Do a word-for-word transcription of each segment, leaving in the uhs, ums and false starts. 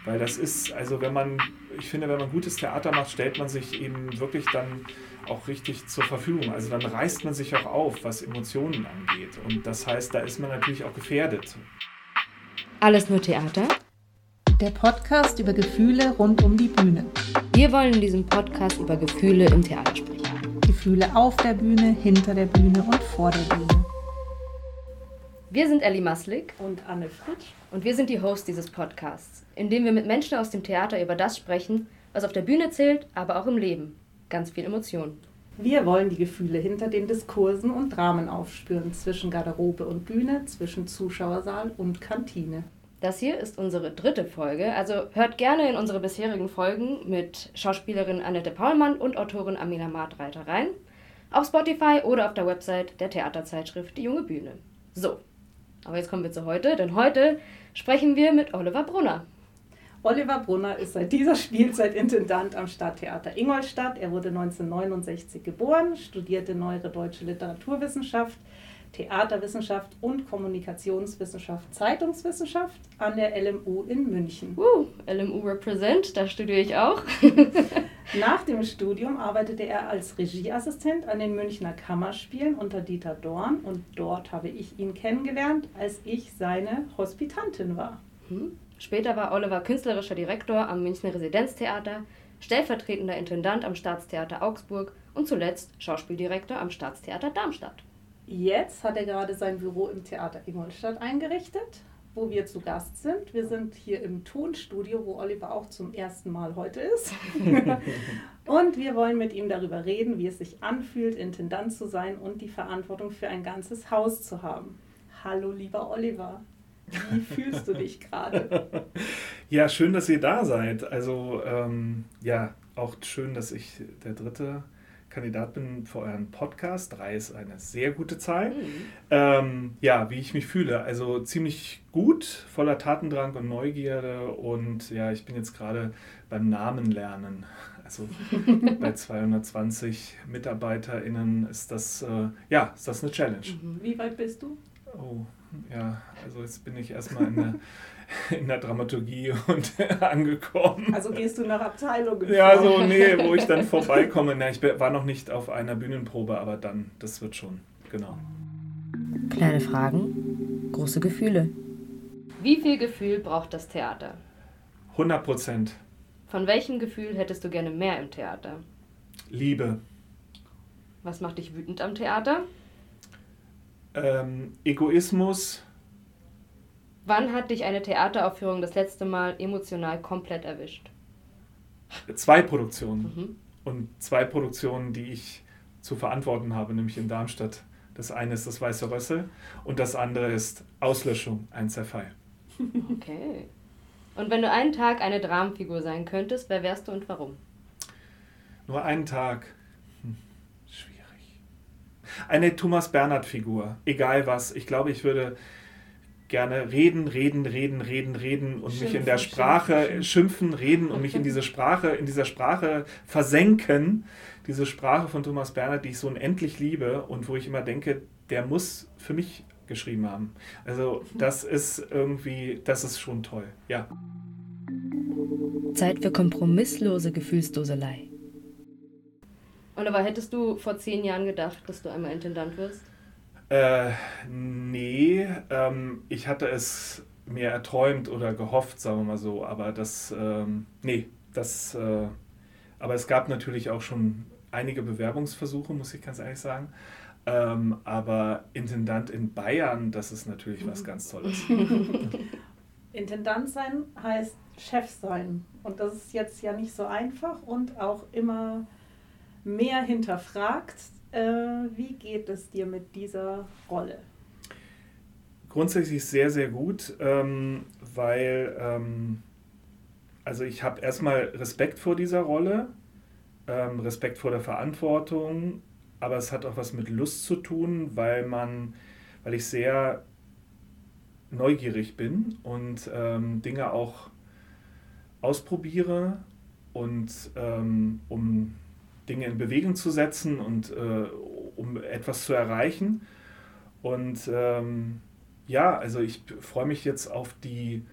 Weil das ist, also wenn man, ich finde, wenn man gutes Theater macht, stellt man sich eben wirklich dann auch richtig zur Verfügung. Also dann reißt man sich auch auf, was Emotionen angeht. Und das heißt, da ist man natürlich auch gefährdet. Alles nur Theater? Der Podcast über Gefühle rund um die Bühne. Wir wollen in diesem Podcast über Gefühle im Theater sprechen. Gefühle auf der Bühne, hinter der Bühne und vor der Bühne. Wir sind Elli Maslik und Anne Fritsch und wir sind die Hosts dieses Podcasts, in dem wir mit Menschen aus dem Theater über das sprechen, was auf der Bühne zählt, aber auch im Leben. Ganz viel Emotion. Wir wollen die Gefühle hinter den Diskursen und Dramen aufspüren, zwischen Garderobe und Bühne, zwischen Zuschauersaal und Kantine. Das hier ist unsere dritte Folge, also hört gerne in unsere bisherigen Folgen mit Schauspielerin Annette Paulmann und Autorin Amina Martreiter rein, auf Spotify oder auf der Website der Theaterzeitschrift Die Junge Bühne. So, aber jetzt kommen wir zu heute, denn heute sprechen wir mit Oliver Brunner. Oliver Brunner ist seit dieser Spielzeit Intendant am Stadttheater Ingolstadt. Er wurde neunzehnhundertneunundsechzig geboren, studierte Neuere Deutsche Literaturwissenschaft, Theaterwissenschaft und Kommunikationswissenschaft, Zeitungswissenschaft an der L M U in München. Uh, L M U represent, da studiere ich auch. Nach dem Studium arbeitete er als Regieassistent an den Münchner Kammerspielen unter Dieter Dorn und dort habe ich ihn kennengelernt, als ich seine Hospitantin war. Hm. Später war Oliver künstlerischer Direktor am Münchner Residenztheater, stellvertretender Intendant am Staatstheater Augsburg und zuletzt Schauspieldirektor am Staatstheater Darmstadt. Jetzt hat er gerade sein Büro im Theater Ingolstadt eingerichtet, wo wir zu Gast sind. Wir sind hier im Tonstudio, wo Oliver auch zum ersten Mal heute ist. Und wir wollen mit ihm darüber reden, wie es sich anfühlt, Intendant zu sein und die Verantwortung für ein ganzes Haus zu haben. Hallo, lieber Oliver. Wie fühlst du dich gerade? Ja, schön, dass ihr da seid. Also ähm, ja, auch schön, dass ich der dritte Kandidat bin für euren Podcast. Drei ist eine sehr gute Zahl. Mhm. Ähm, ja, wie ich mich fühle. Also ziemlich gut, voller Tatendrang und Neugierde. Und ja, ich bin jetzt gerade beim Namen lernen. Also bei zweihundertzwanzig MitarbeiterInnen ist das, äh, ja, ist das eine Challenge. Mhm. Wie weit bist du? Oh, ja, also jetzt bin ich erstmal in der, in der Dramaturgie und angekommen. Also gehst du nach Abteilungen? Ja, so, nee, wo ich dann vorbeikomme. Na, ich war noch nicht auf einer Bühnenprobe, aber dann, das wird schon, genau. Kleine Fragen, große Gefühle. Wie viel Gefühl braucht das Theater? hundert Prozent. Von welchem Gefühl hättest du gerne mehr im Theater? Liebe. Was macht dich wütend am Theater? Ähm, Egoismus. Wann hat dich eine Theateraufführung das letzte Mal emotional komplett erwischt? Zwei Produktionen. Mhm. Und zwei Produktionen, die ich zu verantworten habe, nämlich in Darmstadt. Das eine ist das Weiße Rössel und das andere ist Auslöschung, ein Zerfall. Okay. Und wenn du einen Tag eine Dramenfigur sein könntest, wer wärst du und warum? Nur einen Tag. Eine Thomas-Bernhard-Figur, egal was. Ich glaube, ich würde gerne reden, reden, reden, reden, reden und schimpfen, mich in der Sprache schimpfen, schimpfen, reden und mich in diese Sprache, in dieser Sprache versenken. Diese Sprache von Thomas Bernhard, die ich so unendlich liebe und wo ich immer denke, der muss für mich geschrieben haben. Also das ist irgendwie, das ist schon toll, ja. Zeit für kompromisslose Gefühlsdoselei. Oliver, hättest du vor zehn Jahren gedacht, dass du einmal Intendant wirst? Äh, nee, ähm, ich hatte es mir erträumt oder gehofft, sagen wir mal so, aber das, ähm, nee, das, äh, aber es gab natürlich auch schon einige Bewerbungsversuche, muss ich ganz ehrlich sagen, ähm, aber Intendant in Bayern, das ist natürlich was ganz Tolles. Intendant sein heißt Chef sein und das ist jetzt ja nicht so einfach und auch immer mehr hinterfragt. Äh, wie geht es dir mit dieser Rolle? Grundsätzlich sehr, sehr gut, ähm, weil ähm, also ich habe erstmal Respekt vor dieser Rolle, ähm, Respekt vor der Verantwortung, aber es hat auch was mit Lust zu tun, weil man, weil ich sehr neugierig bin und ähm, Dinge auch ausprobiere und ähm, um Dinge in Bewegung zu setzen und äh, um etwas zu erreichen. Und ähm, ja, also ich freue mich jetzt auf die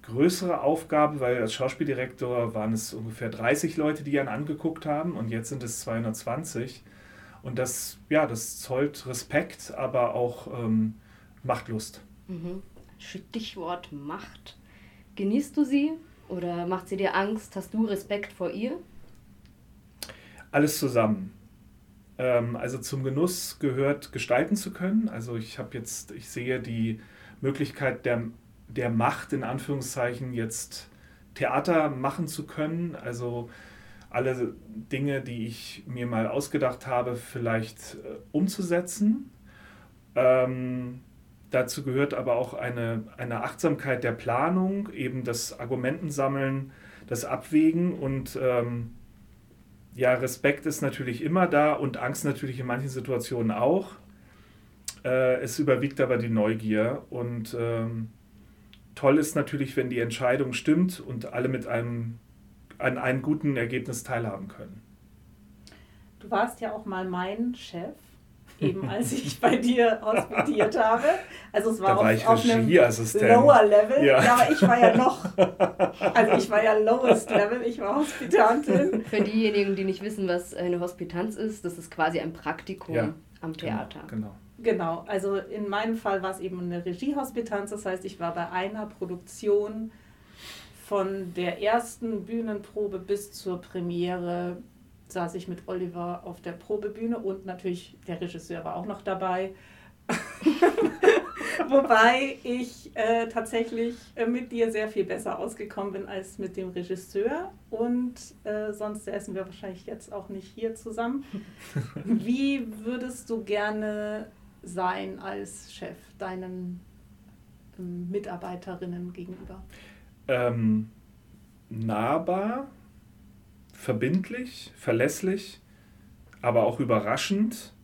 größere Aufgabe, weil als Schauspieldirektor waren es ungefähr dreißig Leute, die ihn angeguckt haben und jetzt sind es zweihundertzwanzig. Und das, ja, das zollt Respekt, aber auch ähm, Machtlust. Mhm. Stichwort Macht. Genießt du sie oder macht sie dir Angst? Hast du Respekt vor ihr? Alles zusammen. Ähm, also zum Genuss gehört, gestalten zu können. Also ich habe jetzt, ich sehe die Möglichkeit der, der Macht, in Anführungszeichen, jetzt Theater machen zu können. Also alle Dinge, die ich mir mal ausgedacht habe, vielleicht äh, umzusetzen. Ähm, dazu gehört aber auch eine, eine Achtsamkeit der Planung, eben das Argumentensammeln, das Abwägen und ähm, ja, Respekt ist natürlich immer da und Angst natürlich in manchen Situationen auch. Äh, es überwiegt aber die Neugier und ähm, toll ist natürlich, wenn die Entscheidung stimmt und alle mit einem an einem guten Ergebnis teilhaben können. Du warst ja auch mal mein Chef, eben als ich bei dir hospitiert habe. Also es war, da war auf, ich auf einem Lower Level. Ja. ja, aber ich war ja noch, also ich war ja Lowest Level, ich war Hospitantin. Für diejenigen, die nicht wissen, was eine Hospitanz ist, das ist quasi ein Praktikum ja, am Theater. Genau, genau. Genau, also in meinem Fall war es eben eine Regiehospitanz, das heißt, ich war bei einer Produktion von der ersten Bühnenprobe bis zur Premiere, saß ich mit Oliver auf der Probebühne und natürlich der Regisseur war auch noch dabei. Wobei ich äh, tatsächlich äh, mit dir sehr viel besser ausgekommen bin als mit dem Regisseur und äh, sonst essen wir wahrscheinlich jetzt auch nicht hier zusammen. Wie würdest du gerne sein als Chef deinen ähm, Mitarbeiterinnen gegenüber? Ähm, nahbar, verbindlich, verlässlich, aber auch überraschend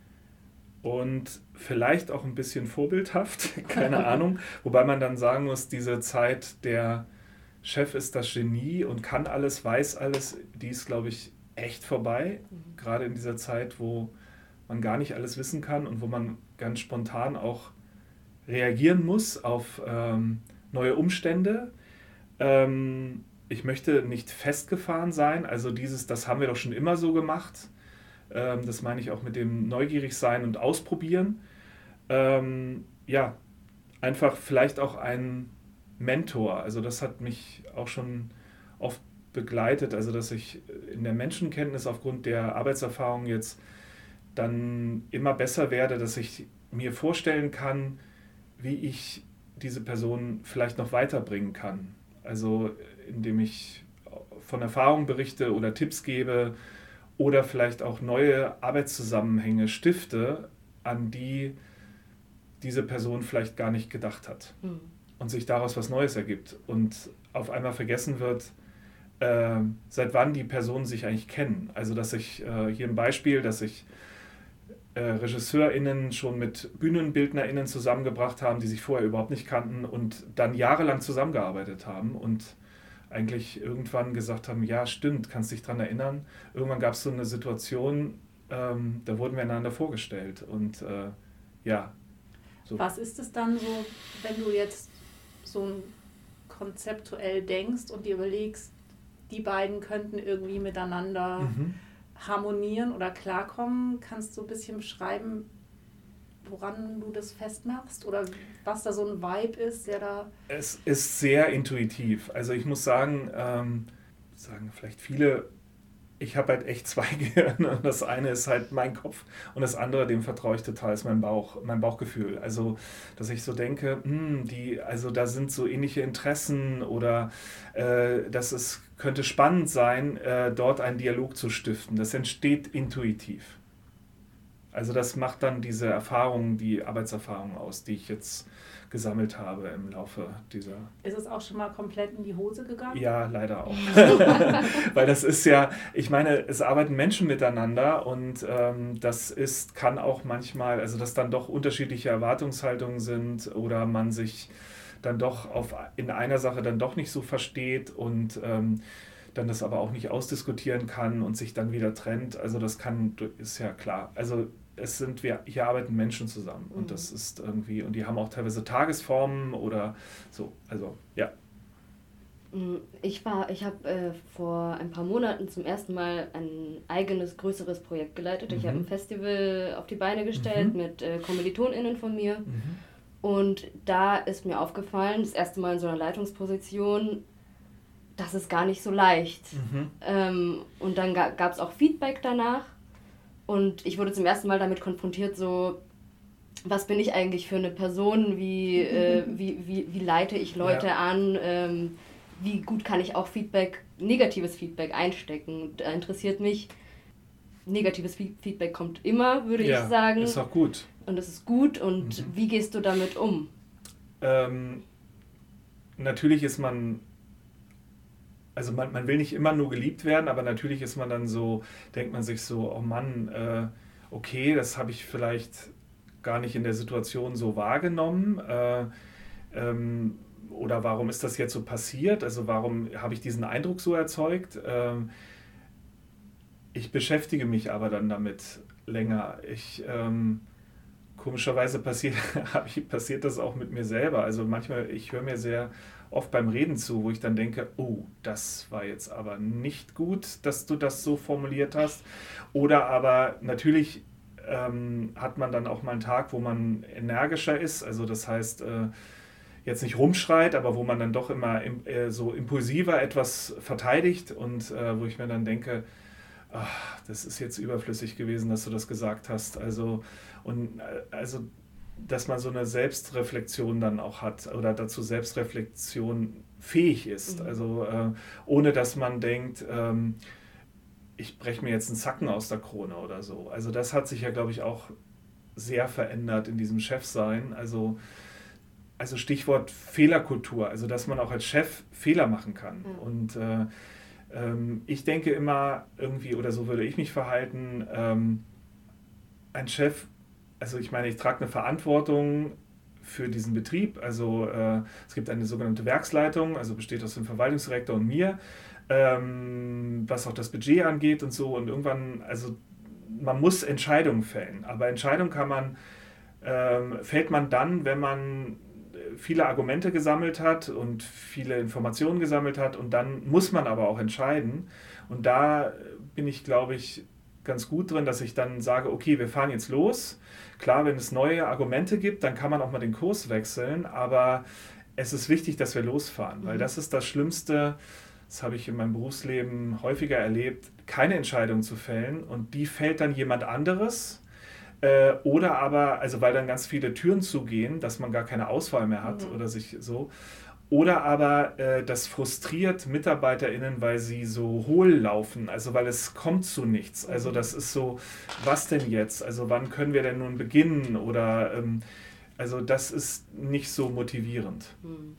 und vielleicht auch ein bisschen vorbildhaft, keine Ahnung. Wobei man dann sagen muss, diese Zeit, der Chef ist das Genie und kann alles, weiß alles, die ist, glaube ich, echt vorbei. Mhm. Gerade in dieser Zeit, wo man gar nicht alles wissen kann und wo man ganz spontan auch reagieren muss auf ähm, neue Umstände. Ähm, ich möchte nicht festgefahren sein, also dieses, das haben wir doch schon immer so gemacht. Ähm, das meine ich auch mit dem neugierig sein und ausprobieren. Ähm, ja, einfach vielleicht auch ein Mentor, also das hat mich auch schon oft begleitet, also dass ich in der Menschenkenntnis aufgrund der Arbeitserfahrung jetzt dann immer besser werde, dass ich mir vorstellen kann, wie ich diese Person vielleicht noch weiterbringen kann. Also indem ich von Erfahrung berichte oder Tipps gebe oder vielleicht auch neue Arbeitszusammenhänge stifte, an die diese Person vielleicht gar nicht gedacht hat. Mhm. Und sich daraus was Neues ergibt und auf einmal vergessen wird, äh, seit wann die Personen sich eigentlich kennen. Also dass ich, äh, hier ein Beispiel, dass ich äh, RegisseurInnen schon mit BühnenbildnerInnen zusammengebracht haben, die sich vorher überhaupt nicht kannten und dann jahrelang zusammengearbeitet haben und eigentlich irgendwann gesagt haben, ja stimmt, kannst dich dran erinnern. Irgendwann gab es so eine Situation, ähm, da wurden wir einander vorgestellt und äh, ja. So. Was ist es dann so, wenn du jetzt so konzeptuell denkst und dir überlegst, die beiden könnten irgendwie miteinander mhm. harmonieren oder klarkommen? Kannst du ein bisschen beschreiben, woran du das festmachst oder was da so ein Vibe ist, der da... Es ist sehr intuitiv. Also ich muss sagen, ähm, sagen vielleicht viele, ich habe halt echt zwei Gehirne. Das eine ist halt mein Kopf und das andere, dem vertraue ich total, ist mein Bauch, mein Bauchgefühl. Also, dass ich so denke, mh, die, also da sind so ähnliche Interessen oder äh, dass es könnte spannend sein, äh, dort einen Dialog zu stiften. Das entsteht intuitiv. Also das macht dann diese Erfahrung, die Arbeitserfahrung aus, die ich jetzt gesammelt habe im Laufe dieser... Ist es auch schon mal komplett in die Hose gegangen? Ja, leider auch. Weil das ist ja, ich meine, es arbeiten Menschen miteinander und ähm, das ist, kann auch manchmal, also dass dann doch unterschiedliche Erwartungshaltungen sind oder man sich dann doch auf, in einer Sache dann doch nicht so versteht und ähm, dann das aber auch nicht ausdiskutieren kann und sich dann wieder trennt. Also das kann, ist ja klar. Also es sind, wir, hier arbeiten Menschen zusammen und das ist irgendwie, und die haben auch teilweise Tagesformen oder so, also ja. Ich war, ich habe äh, vor ein paar Monaten zum ersten Mal ein eigenes, größeres Projekt geleitet. Mhm. Ich habe ein Festival auf die Beine gestellt mhm. mit äh, KommilitonInnen von mir. Mhm. Und da ist mir aufgefallen, das erste Mal in so einer Leitungsposition, das ist gar nicht so leicht. Mhm. Ähm, und dann ga, gab es auch Feedback danach. Und ich wurde zum ersten Mal damit konfrontiert, so, was bin ich eigentlich für eine Person, wie, äh, wie, wie, wie leite ich Leute ja. an, ähm, wie gut kann ich auch Feedback, negatives Feedback einstecken. Da interessiert mich, negatives Feedback kommt immer, würde ja, ich sagen. Ist auch gut. Und es ist gut. Und mhm. wie gehst du damit um? Ähm, natürlich ist man, also man, man will nicht immer nur geliebt werden, aber natürlich ist man dann so, denkt man sich so, oh Mann, äh, okay, das habe ich vielleicht gar nicht in der Situation so wahrgenommen. Äh, ähm, oder warum ist das jetzt so passiert? Also warum habe ich diesen Eindruck so erzeugt? Ähm, ich beschäftige mich aber dann damit länger. Ich, ähm, komischerweise passiert, passiert das auch mit mir selber. Also manchmal, ich höre mir sehr oft beim Reden zu, wo ich dann denke, oh, das war jetzt aber nicht gut, dass du das so formuliert hast. Oder aber natürlich ähm, hat man dann auch mal einen Tag, wo man energischer ist. Also das heißt, äh, jetzt nicht rumschreit, aber wo man dann doch immer im, äh, so impulsiver etwas verteidigt und äh, wo ich mir dann denke, ach, das ist jetzt überflüssig gewesen, dass du das gesagt hast. Also, und, äh, also, dass man so eine Selbstreflexion dann auch hat oder dazu Selbstreflexion fähig ist. Mhm. Also, äh, ohne dass man denkt, ähm, ich breche mir jetzt einen Zacken aus der Krone oder so. Also, das hat sich ja, glaube ich, auch sehr verändert in diesem Chefsein. Also, Also Stichwort Fehlerkultur, also dass man auch als Chef Fehler machen kann. Mhm. Und äh, ähm, ich denke immer irgendwie, oder so würde ich mich verhalten, ähm, ein Chef, also ich meine, ich trage eine Verantwortung für diesen Betrieb. Also äh, es gibt eine sogenannte Werksleitung, also besteht aus dem Verwaltungsdirektor und mir, ähm, was auch das Budget angeht und so. Und irgendwann, also man muss Entscheidungen fällen. Aber Entscheidungen kann man, ähm, fällt man dann, wenn man viele Argumente gesammelt hat und viele Informationen gesammelt hat und dann muss man aber auch entscheiden und da bin ich, glaube ich, ganz gut drin, dass ich dann sage, okay, wir fahren jetzt los. Klar, wenn es neue Argumente gibt, dann kann man auch mal den Kurs wechseln, aber es ist wichtig, dass wir losfahren, mhm. weil das ist das Schlimmste, das habe ich in meinem Berufsleben häufiger erlebt, keine Entscheidung zu fällen und die fällt dann jemand anderes. Oder aber, also weil dann ganz viele Türen zugehen, dass man gar keine Auswahl mehr hat mhm. oder sich so. Oder aber äh, das frustriert MitarbeiterInnen, weil sie so hohl laufen, also weil es kommt zu nichts. Also das ist so, was denn jetzt? Also wann können wir denn nun beginnen? Oder ähm, also das ist nicht so motivierend. Mhm.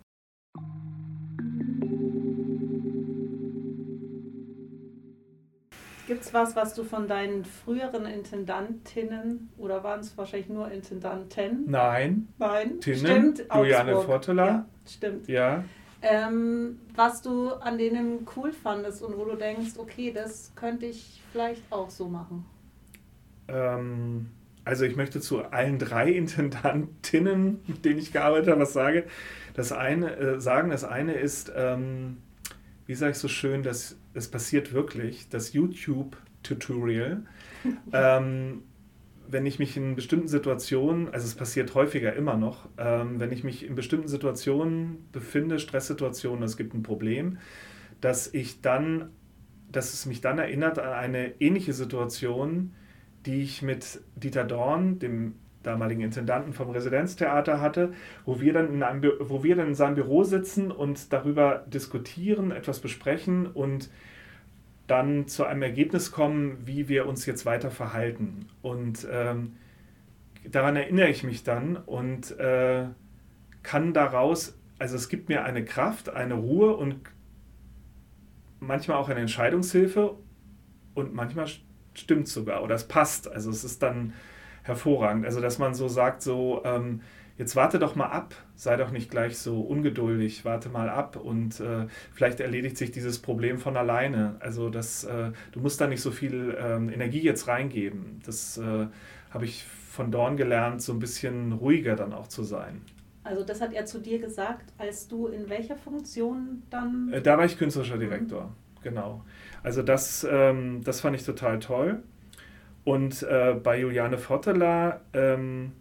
Gibt es was, was du von deinen früheren Intendantinnen, oder waren es wahrscheinlich nur Intendanten? Nein. Nein. Tinnen, stimmt. Juliane Forteler. Ja, stimmt. Ja. Ähm, was du an denen cool fandest und wo du denkst, okay, das könnte ich vielleicht auch so machen. Ähm, also ich möchte zu allen drei Intendantinnen, mit denen ich gearbeitet habe, was sage. Das eine, äh, sagen, das eine ist, ähm, wie sage ich so schön, dass es passiert wirklich, das YouTube-Tutorial, ähm, wenn ich mich in bestimmten Situationen, also es passiert häufiger immer noch, ähm, wenn ich mich in bestimmten Situationen befinde, Stresssituationen, es gibt ein Problem, dass ich dann, dass es mich dann erinnert an eine ähnliche Situation, die ich mit Dieter Dorn, dem damaligen Intendanten vom Residenztheater hatte, wo wir dann in einem, wo wir dann in seinem Büro sitzen und darüber diskutieren, etwas besprechen und dann zu einem Ergebnis kommen, wie wir uns jetzt weiter verhalten. Und ähm, daran erinnere ich mich dann und äh, kann daraus, also es gibt mir eine Kraft, eine Ruhe und manchmal auch eine Entscheidungshilfe und manchmal stimmt es sogar oder es passt. Also es ist dann hervorragend. Also dass man so sagt, so ähm, jetzt warte doch mal ab, sei doch nicht gleich so ungeduldig, warte mal ab und äh, vielleicht erledigt sich dieses Problem von alleine. Also das, äh, du musst da nicht so viel ähm, Energie jetzt reingeben. Das äh, habe ich von Dorn gelernt, so ein bisschen ruhiger dann auch zu sein. Also das hat er zu dir gesagt, als du in welcher Funktion dann... Da war ich künstlerischer Direktor, mhm. genau. Also das, ähm, das fand ich total toll. Und äh, bei Juliane Votteler, ähm,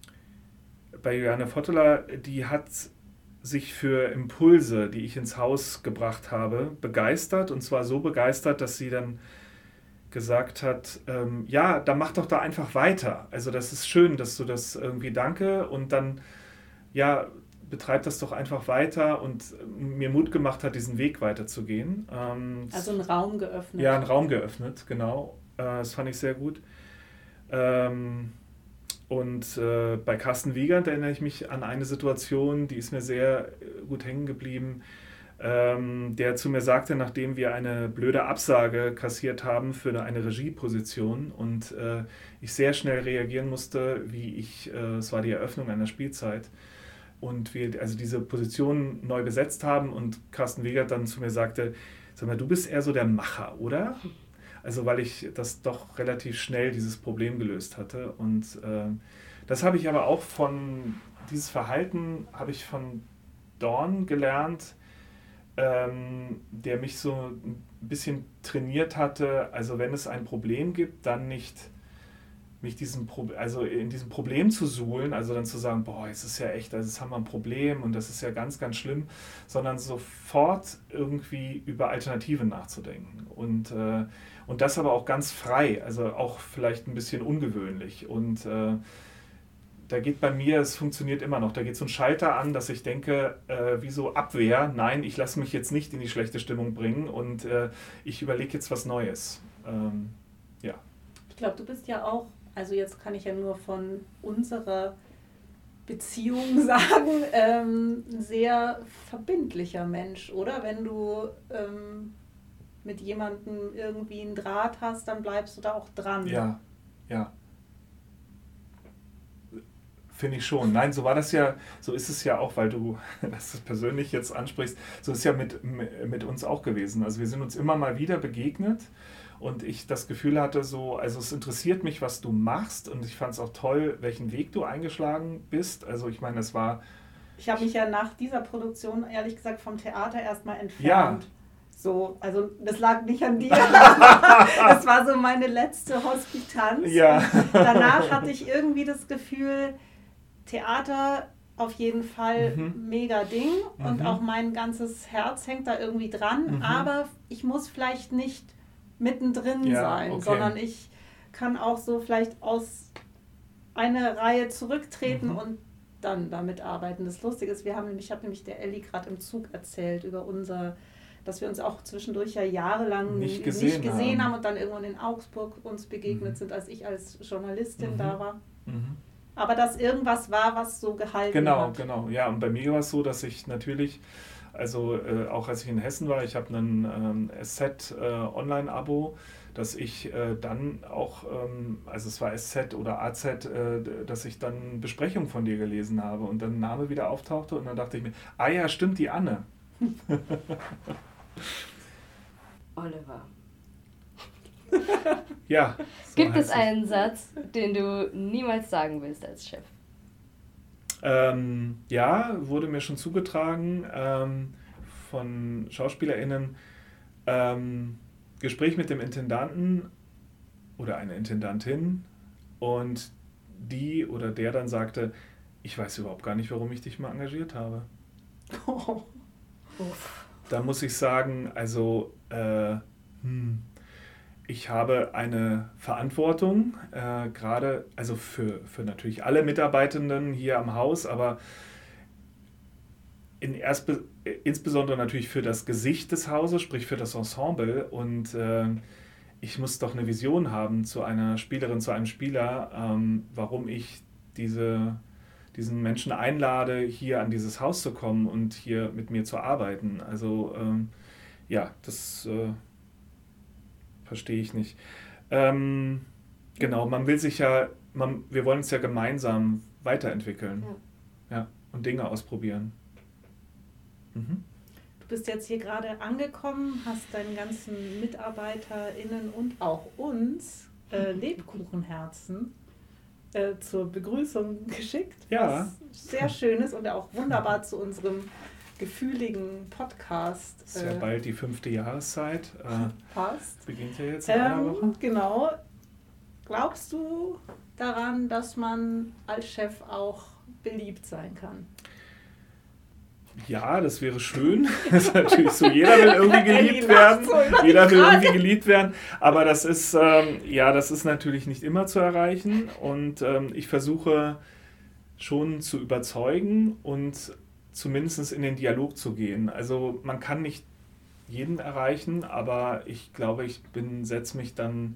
bei Juliane Votteler, die hat sich für Impulse, die ich ins Haus gebracht habe, begeistert. Und zwar so begeistert, dass sie dann gesagt hat, ähm, ja, dann mach doch da einfach weiter. Also das ist schön, dass du das irgendwie danke und dann, ja, betreib das doch einfach weiter und mir Mut gemacht hat, diesen Weg weiterzugehen. Ähm, also einen Raum geöffnet. Ja, einen Raum geöffnet, genau. Äh, das fand ich sehr gut. Ähm, und äh, bei Carsten Wiegand erinnere ich mich an eine Situation, die ist mir sehr gut hängen geblieben, ähm, der zu mir sagte, nachdem wir eine blöde Absage kassiert haben für eine, eine Regieposition und äh, ich sehr schnell reagieren musste, wie ich, äh, es war die Eröffnung einer Spielzeit, und wir also diese Position neu besetzt haben und Carsten Wiegand dann zu mir sagte, sag mal, du bist eher so der Macher, oder? Also weil ich das doch relativ schnell dieses Problem gelöst hatte und äh, das habe ich aber auch von, dieses Verhalten habe ich von Dorn gelernt, ähm, der mich so ein bisschen trainiert hatte, also wenn es ein Problem gibt, dann nicht mich diesem Pro- also in diesem Problem zu suhlen, also dann zu sagen, boah, es ist ja echt, also jetzt haben wir ein Problem und das ist ja ganz, ganz schlimm, sondern sofort irgendwie über Alternativen nachzudenken und, äh, und das aber auch ganz frei, also auch vielleicht ein bisschen ungewöhnlich und äh, da geht bei mir, es funktioniert immer noch, da geht so ein Schalter an, dass ich denke, äh, wie so Abwehr, nein, ich lasse mich jetzt nicht in die schlechte Stimmung bringen und äh, ich überlege jetzt was Neues. Ähm, ja. Ich glaube, du bist ja auch, also jetzt kann ich ja nur von unserer Beziehung sagen, ähm, ein sehr verbindlicher Mensch, oder? Wenn du ähm, mit jemandem irgendwie einen Draht hast, dann bleibst du da auch dran. Ja, ja. Finde ich schon. Nein, so war das ja, so ist es ja auch, weil du das persönlich jetzt ansprichst, so ist es ja mit, mit uns auch gewesen. Also wir sind uns immer mal wieder begegnet und ich das Gefühl hatte so, also es interessiert mich, was du machst und ich fand es auch toll, welchen Weg du eingeschlagen bist. Also ich meine, es war... Ich habe mich ja nach dieser Produktion, ehrlich gesagt, vom Theater erstmal entfernt. Ja. So, also das lag nicht an dir. Das war so meine letzte Hospitanz. Ja. Danach hatte ich irgendwie das Gefühl, Theater auf jeden Fall mhm. mega Ding und mhm. auch mein ganzes Herz hängt da irgendwie dran, mhm. aber ich muss vielleicht nicht mittendrin ja, sein, okay. sondern ich kann auch so vielleicht aus einer Reihe zurücktreten mhm. und dann damit arbeiten. Das Lustige ist, wir haben nämlich, ich habe nämlich der Elli gerade im Zug erzählt über unser, dass wir uns auch zwischendurch ja jahrelang nicht gesehen, nicht gesehen haben. haben und dann irgendwann in Augsburg uns begegnet mhm. sind, als ich als Journalistin mhm. da war. Mhm. Aber dass irgendwas war, was so gehalten genau, hat. Genau, genau. Ja, und bei mir war es so, dass ich natürlich, also äh, auch als ich in Hessen war, ich habe ein ähm, S Z äh, Online-Abo, dass ich äh, dann auch, ähm, also es war S Z oder A Z, äh, dass ich dann Besprechungen von dir gelesen habe und dann ein Name wieder auftauchte und dann dachte ich mir, ah ja, stimmt, die Anne. Oliver. Ja. So Gibt es einen Satz, den du niemals sagen willst als Chef? Ähm, ja, wurde mir schon zugetragen ähm, von SchauspielerInnen. Ähm, Gespräch mit dem Intendanten oder einer Intendantin und die oder der dann sagte, ich weiß überhaupt gar nicht, warum ich dich mal engagiert habe. Oh. Da muss ich sagen, also äh, hm, ich habe eine Verantwortung, äh, gerade also für, für natürlich alle Mitarbeitenden hier am Haus, aber in erst, insbesondere natürlich für das Gesicht des Hauses, sprich für das Ensemble. Und äh, ich muss doch eine Vision haben zu einer Spielerin, zu einem Spieler, ähm, warum ich diese, diesen Menschen einlade, hier an dieses Haus zu kommen und hier mit mir zu arbeiten. Also ähm, ja, das... Äh, verstehe ich nicht. Ähm, genau, man will sich ja, man, wir wollen uns ja gemeinsam weiterentwickeln. Ja. Ja, und Dinge ausprobieren. Mhm. Du bist jetzt hier gerade angekommen, hast deinen ganzen MitarbeiterInnen und auch uns äh, Lebkuchenherzen äh, zur Begrüßung geschickt. Ja. Was sehr schön ist und auch wunderbar zu unserem gefühligen Podcast. Das ist ja äh, bald die fünfte Jahreszeit. Äh, passt. Beginnt ja jetzt in einer Ähm, Woche. genau. Glaubst du daran, dass man als Chef auch beliebt sein kann? Ja, das wäre schön. Das ist natürlich so, jeder will irgendwie geliebt werden. So über die Jeder will Frage. irgendwie geliebt werden. Aber das ist, ähm, ja, das ist natürlich nicht immer zu erreichen. Und ähm, ich versuche schon zu überzeugen und zumindest in den Dialog zu gehen. Also man kann nicht jeden erreichen, aber ich glaube, ich bin, setze mich dann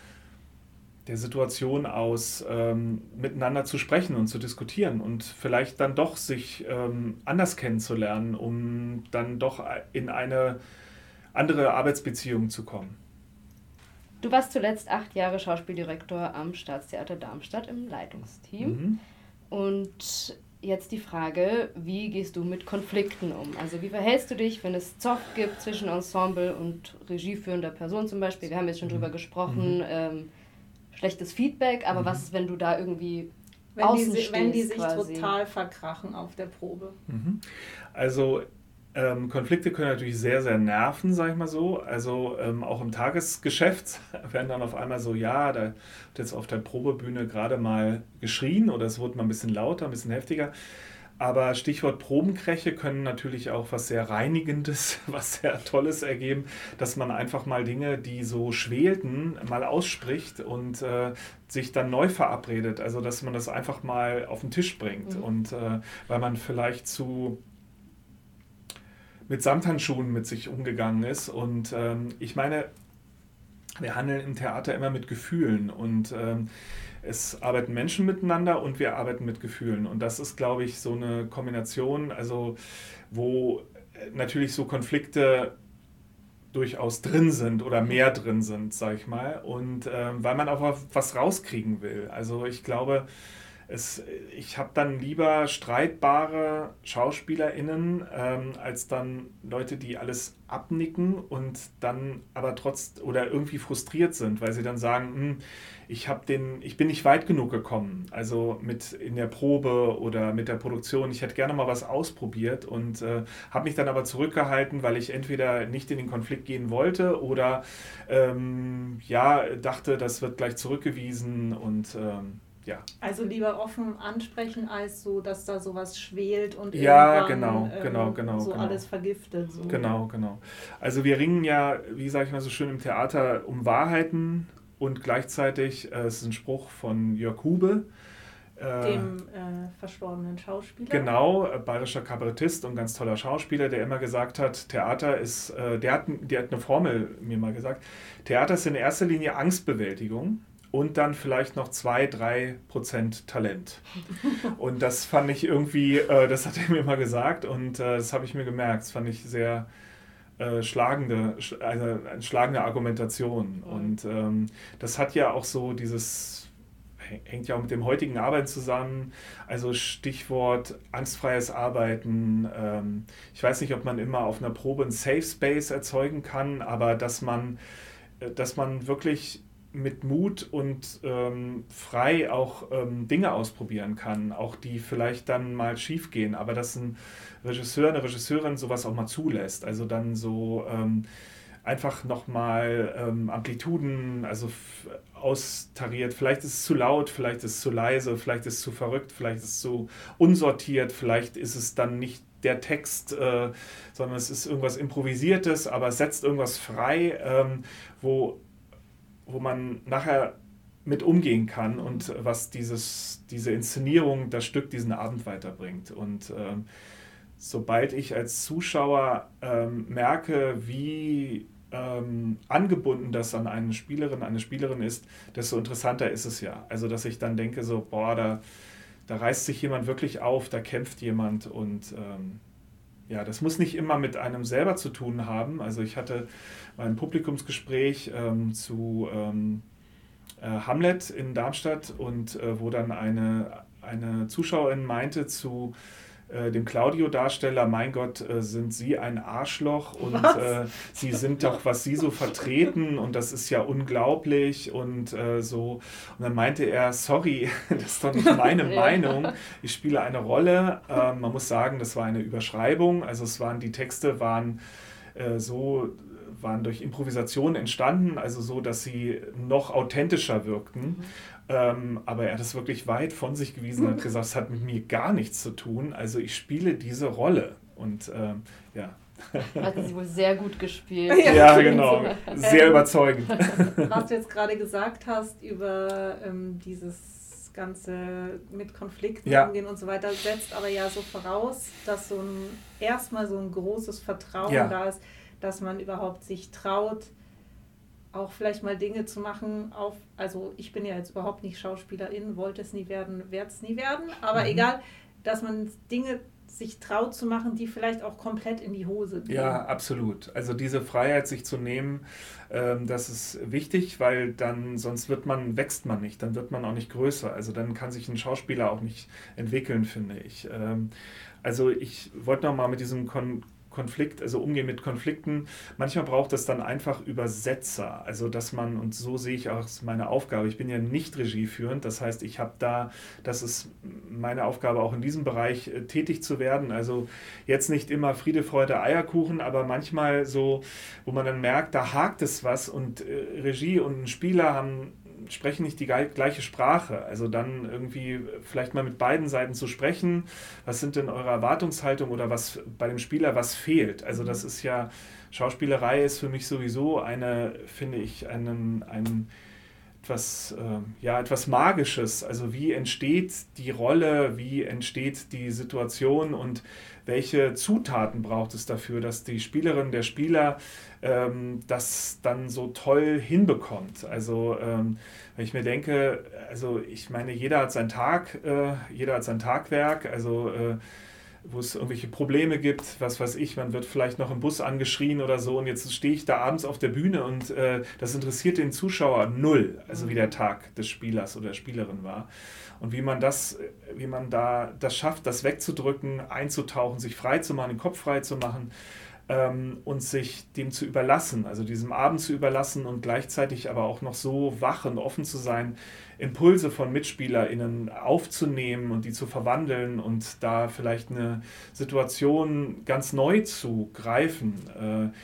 der Situation aus, ähm, miteinander zu sprechen und zu diskutieren und vielleicht dann doch sich ähm, anders kennenzulernen, um dann doch in eine andere Arbeitsbeziehung zu kommen. Du warst zuletzt acht Jahre Schauspieldirektor am Staatstheater Darmstadt im Leitungsteam. Mhm. Und jetzt die Frage, wie gehst du mit Konflikten um? Also wie verhältst du dich, wenn es Zoff gibt zwischen Ensemble und regieführender Person zum Beispiel? Wir haben jetzt schon drüber gesprochen, Mhm. ähm, schlechtes Feedback, aber Mhm. was ist, wenn du da irgendwie Wenn außen die, si- wenn die stehst sich quasi? total verkrachen auf der Probe. Mhm. Also ähm, Konflikte können natürlich sehr, sehr nerven, sag ich mal so. Also ähm, auch im Tagesgeschäft werden dann auf einmal so, ja, da wird jetzt auf der Probebühne gerade mal geschrien oder es wurde mal ein bisschen lauter, ein bisschen heftiger. Aber Stichwort Probenkräche können natürlich auch was sehr Reinigendes, was sehr Tolles ergeben, dass man einfach mal Dinge, die so schwelten, mal ausspricht und äh, sich dann neu verabredet. Also dass man das einfach mal auf den Tisch bringt. Mhm. Und äh, weil man vielleicht zu mit Samthandschuhen mit sich umgegangen ist. Und ähm, ich meine, wir handeln im Theater immer mit Gefühlen und ähm, es arbeiten Menschen miteinander und wir arbeiten mit Gefühlen. Und das ist, glaube ich, so eine Kombination, also wo natürlich so Konflikte durchaus drin sind oder mehr drin sind, sag ich mal. Und ähm, weil man auch was rauskriegen will. Also ich glaube, es, ich habe dann lieber streitbare SchauspielerInnen ähm, als dann Leute, die alles abnicken und dann aber trotz oder irgendwie frustriert sind, weil sie dann sagen, hm, ich habe den, ich bin nicht weit genug gekommen, also mit in der Probe oder mit der Produktion. Ich hätte gerne mal was ausprobiert und äh, habe mich dann aber zurückgehalten, weil ich entweder nicht in den Konflikt gehen wollte oder ähm, ja dachte, das wird gleich zurückgewiesen und ähm, ja. Also lieber offen ansprechen, als so, dass da sowas schwelt und Ja, irgendwann genau, genau, genau, so genau. alles vergiftet. So. Genau, genau. Also wir ringen ja, wie sage ich mal so schön im Theater, um Wahrheiten und gleichzeitig, äh, es ist ein Spruch von Jörg Hube, äh, Dem äh, verstorbenen Schauspieler. genau, äh, bayerischer Kabarettist und ganz toller Schauspieler, der immer gesagt hat, Theater ist, äh, der, hat, der hat eine Formel mir mal gesagt, Theater ist in erster Linie Angstbewältigung. Und dann vielleicht noch zwei, drei Prozent Talent. Und das fand ich irgendwie, äh, das hat er mir mal gesagt und äh, das habe ich mir gemerkt. Das fand ich sehr äh, schlagende, sch- eine, eine schlagende Argumentation. Mhm. Und ähm, das hat ja auch so dieses, hängt ja auch mit dem heutigen Arbeiten zusammen. Also Stichwort angstfreies Arbeiten. Ähm, ich weiß nicht, ob man immer auf einer Probe einen Safe Space erzeugen kann, aber dass man, äh, dass man wirklich mit Mut und ähm, frei auch ähm, Dinge ausprobieren kann, auch die vielleicht dann mal schief gehen, aber dass ein Regisseur, eine Regisseurin sowas auch mal zulässt, also dann so ähm, einfach nochmal ähm, Amplituden, also f- austariert, vielleicht ist es zu laut, vielleicht ist es zu leise, vielleicht ist es zu verrückt, vielleicht ist es zu unsortiert, vielleicht ist es dann nicht der Text, äh, sondern es ist irgendwas Improvisiertes, aber es setzt irgendwas frei, ähm, wo wo man nachher mit umgehen kann und was dieses, diese Inszenierung, das Stück, diesen Abend weiterbringt. Und ähm, sobald ich als Zuschauer ähm, merke, wie ähm, angebunden das an eine Spielerin, eine Spielerin ist, desto interessanter ist es ja. Also, dass ich dann denke, so, boah, da, da reißt sich jemand wirklich auf, da kämpft jemand und ähm, ja, das muss nicht immer mit einem selber zu tun haben. Also ich hatte mal ein Publikumsgespräch ähm, zu ähm, äh, Hamlet in Darmstadt und äh, wo dann eine, eine Zuschauerin meinte zu äh, dem Claudio-Darsteller, mein Gott, äh, sind Sie ein Arschloch und äh, Sie sind doch, was Sie so vertreten und das ist ja unglaublich und äh, so. Und dann meinte er, sorry, das ist doch nicht meine Ja. Meinung, ich spiele eine Rolle. Ähm, man muss sagen, das war eine Überschreibung, also es waren, die Texte waren äh, so, waren durch Improvisation entstanden, also so, dass sie noch authentischer wirkten. Mhm. Ähm, aber er hat es wirklich weit von sich gewiesen und hat gesagt, es hat mit mir gar nichts zu tun. Also ich spiele diese Rolle. Und ähm, ja. Hat sie wohl sehr gut gespielt. Ja, Ja, genau. Sehr Ähm, überzeugend. Was du jetzt gerade gesagt hast über ähm, dieses Ganze mit Konflikten Ja. umgehen und so weiter, setzt aber ja so voraus, dass so ein erstmal so ein großes Vertrauen Ja. da ist, dass man überhaupt sich traut, auch vielleicht mal Dinge zu machen auf, also ich bin ja jetzt überhaupt nicht Schauspielerin, wollte es nie werden, werde es nie werden, aber Mhm. egal, dass man Dinge sich traut zu machen, die vielleicht auch komplett in die Hose gehen. Ja, absolut. Also diese Freiheit, sich zu nehmen, ähm, das ist wichtig, weil dann, sonst wird man, wächst man nicht, dann wird man auch nicht größer. Also dann kann sich ein Schauspieler auch nicht entwickeln, finde ich. Ähm, also ich wollte noch mal mit diesem Kon Konflikt, also umgehen mit Konflikten. Manchmal braucht es dann einfach Übersetzer, also dass man, und so sehe ich auch meine Aufgabe, ich bin ja nicht regieführend, das heißt, ich habe da, das ist meine Aufgabe auch in diesem Bereich äh, tätig zu werden, also jetzt nicht immer Friede, Freude, Eierkuchen, aber manchmal so, wo man dann merkt, da hakt es was und äh, Regie und ein Spieler haben sprechen nicht die gleiche Sprache. Also dann irgendwie vielleicht mal mit beiden Seiten zu sprechen. Was sind denn eure Erwartungshaltung oder was bei dem Spieler was fehlt? Also das ist ja, Schauspielerei ist für mich sowieso eine, finde ich, einen, ein etwas, äh, ja, etwas Magisches. Also wie entsteht die Rolle, wie entsteht die Situation und welche Zutaten braucht es dafür, dass die Spielerin, der Spieler ähm, das dann so toll hinbekommt. Also ähm, wenn ich mir denke, also ich meine, jeder hat seinen Tag, äh, jeder hat sein Tagwerk, also äh, wo es irgendwelche Probleme gibt, was weiß ich, man wird vielleicht noch im Bus angeschrien oder so und jetzt stehe ich da abends auf der Bühne und äh, das interessiert den Zuschauer null, also wie der Tag des Spielers oder der Spielerin war. Und wie man das, wie man da das schafft, das wegzudrücken, einzutauchen, sich frei zu machen, den Kopf frei zu machen ähm, und sich dem zu überlassen, also diesem Abend zu überlassen und gleichzeitig aber auch noch so wach und offen zu sein, Impulse von MitspielerInnen aufzunehmen und die zu verwandeln und da vielleicht eine Situation ganz neu zu greifen, äh,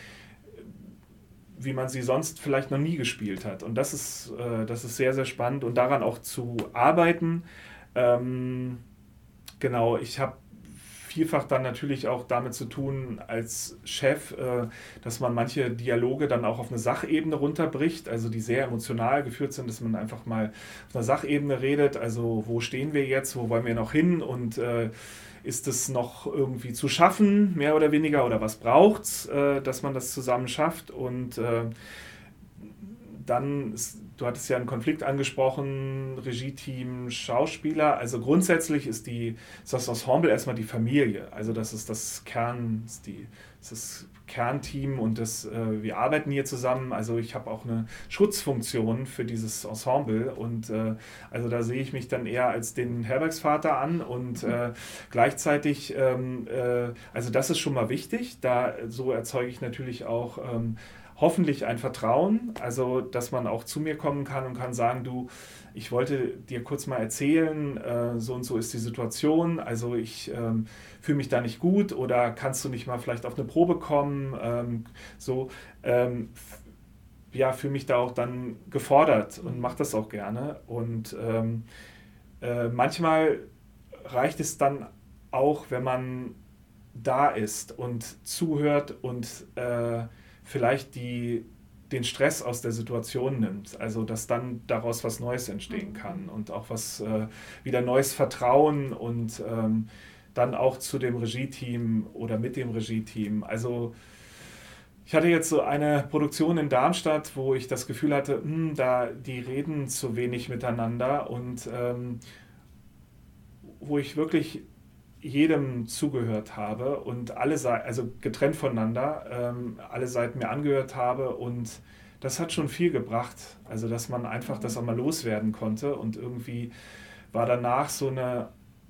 wie man sie sonst vielleicht noch nie gespielt hat. Und das ist, äh, das ist sehr, sehr spannend und daran auch zu arbeiten. Ähm, genau, ich habe vielfach dann natürlich auch damit zu tun als Chef, äh, dass man manche Dialoge dann auch auf eine Sachebene runterbricht, also die sehr emotional geführt sind, dass man einfach mal auf einer Sachebene redet, also wo stehen wir jetzt, wo wollen wir noch hin und äh, ist es noch irgendwie zu schaffen, mehr oder weniger, oder was braucht es, äh, dass man das zusammen schafft und äh, dann, ist, du hattest ja einen Konflikt angesprochen, Regie-Team, Schauspieler, also grundsätzlich ist, die, ist das Ensemble erstmal die Familie, also das ist das Kern, ist die, das ist Kernteam und das, äh, wir arbeiten hier zusammen, also ich habe auch eine Schutzfunktion für dieses Ensemble und äh, also da sehe ich mich dann eher als den Herbergsvater an und äh, gleichzeitig, ähm, äh, also das ist schon mal wichtig, da so erzeuge ich natürlich auch ähm, hoffentlich ein Vertrauen, also dass man auch zu mir kommen kann und kann sagen, du, ich wollte dir kurz mal erzählen, äh, so und so ist die Situation, also ich ähm, fühle mich da nicht gut oder kannst du nicht mal vielleicht auf eine Probe kommen, ähm, so, ähm, f- ja, fühle mich da auch dann gefordert und mache das auch gerne und ähm, äh, manchmal reicht es dann auch, wenn man da ist und zuhört und äh, vielleicht die, den Stress aus der Situation nimmt. Also dass dann daraus was Neues entstehen kann und auch was äh, wieder neues Vertrauen und ähm, dann auch zu dem Regie-Team oder mit dem Regie-Team. Also ich hatte jetzt so eine Produktion in Darmstadt, wo ich das Gefühl hatte, hm, da die reden zu wenig miteinander und ähm, wo ich wirklich jedem zugehört habe und alle Seiten, also getrennt voneinander, ähm, alle Seiten mir angehört habe und das hat schon viel gebracht. Also dass man einfach das auch mal loswerden konnte und irgendwie war danach so eine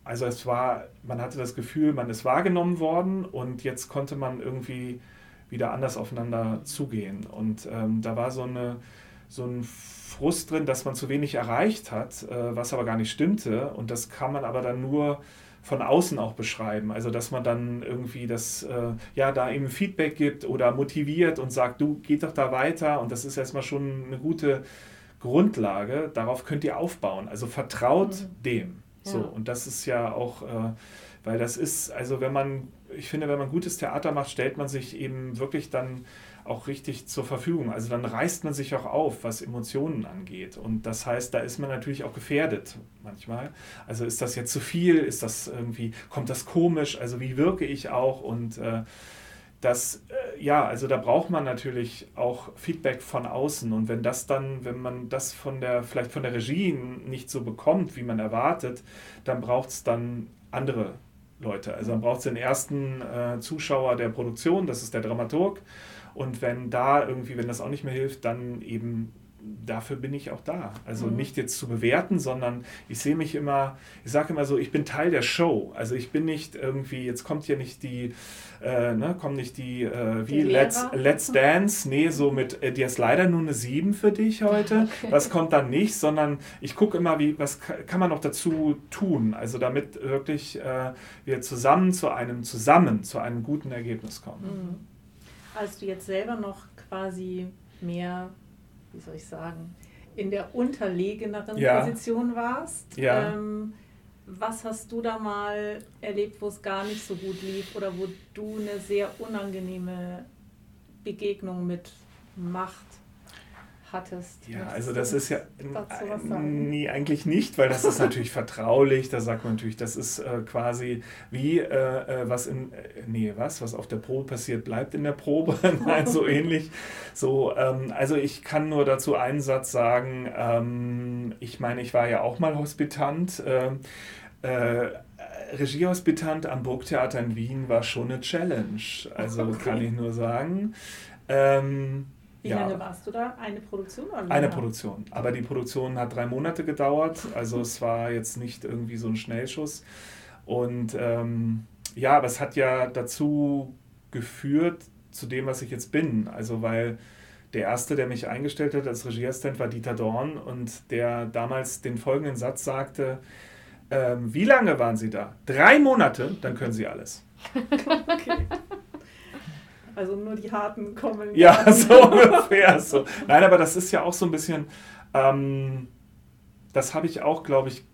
also es war, man hatte das Gefühl, man ist wahrgenommen worden und jetzt konnte man irgendwie wieder anders aufeinander zugehen. Und ähm, da war so, eine, so ein Frust drin, dass man zu wenig erreicht hat, äh, was aber gar nicht stimmte. Und das kann man aber dann nur von außen auch beschreiben. Also dass man dann irgendwie das, äh, ja, da eben Feedback gibt oder motiviert und sagt, du, geht doch da weiter. Und das ist erstmal schon eine gute Grundlage. Darauf könnt ihr aufbauen. Also vertraut mhm. dem. So, ja. Und das ist ja auch, äh, weil das ist, also wenn man, ich finde, wenn man gutes Theater macht, stellt man sich eben wirklich dann auch richtig zur Verfügung. Also dann reißt man sich auch auf, was Emotionen angeht. Und das heißt, da ist man natürlich auch gefährdet manchmal. Also ist das jetzt zu viel? Ist das irgendwie, kommt das komisch? Also wie wirke ich auch? Und äh, das, äh, ja, also da braucht man natürlich auch Feedback von außen. Und wenn das dann, wenn man das von der, vielleicht von der Regie nicht so bekommt, wie man erwartet, dann braucht es dann andere Leute. Also dann braucht es den ersten äh, Zuschauer der Produktion, das ist der Dramaturg. Und wenn da irgendwie, wenn das auch nicht mehr hilft, dann eben, dafür bin ich auch da. Also mhm. nicht jetzt zu bewerten, sondern ich sehe mich immer, ich sage immer so, ich bin Teil der Show. Also ich bin nicht irgendwie, jetzt kommt hier nicht die, äh, ne, kommen nicht die, äh, wie die Let's, Let's Dance, nee, so mit, äh, die ist leider nur eine sieben für dich heute. Okay. Das kommt dann nicht, sondern ich gucke immer, wie, was kann man noch dazu tun, also damit wirklich äh, wir zusammen zu einem, zusammen zu einem guten Ergebnis kommen. Mhm. Als du jetzt selber noch quasi mehr, wie soll ich sagen, in der unterlegeneren ja. Position warst, ja. ähm, was hast du da mal erlebt, wo es gar nicht so gut lief oder wo du eine sehr unangenehme Begegnung mit Macht hattest? Ja, also das ist ja nee, eigentlich nicht, weil das ist natürlich vertraulich, da sagt man natürlich, das ist äh, quasi wie äh, was in, äh, nee, was, was auf der Probe passiert, bleibt in der Probe, nein, so ähnlich. So, ähm, also ich kann nur dazu einen Satz sagen, ähm, ich meine, ich war ja auch mal Hospitant, äh, äh, Regiehospitant am Burgtheater in Wien war schon eine Challenge, also okay. kann ich nur sagen. Ähm, Wie ja. lange warst du da? Eine Produktion? Oder eine Produktion. Aber die Produktion hat drei Monate gedauert. Also es war jetzt nicht irgendwie so ein Schnellschuss. Und ähm, ja, aber es hat ja dazu geführt, zu dem, was ich jetzt bin. Also weil der Erste, der mich eingestellt hat als Regieassistent, war Dieter Dorn. Und der damals den folgenden Satz sagte, ähm, wie lange waren Sie da? Drei Monate, dann können Sie alles. Okay. Also nur die Harten kommen. Ja, so ungefähr. So. Nein, aber das ist ja auch so ein bisschen, ähm, das habe ich auch, glaube ich,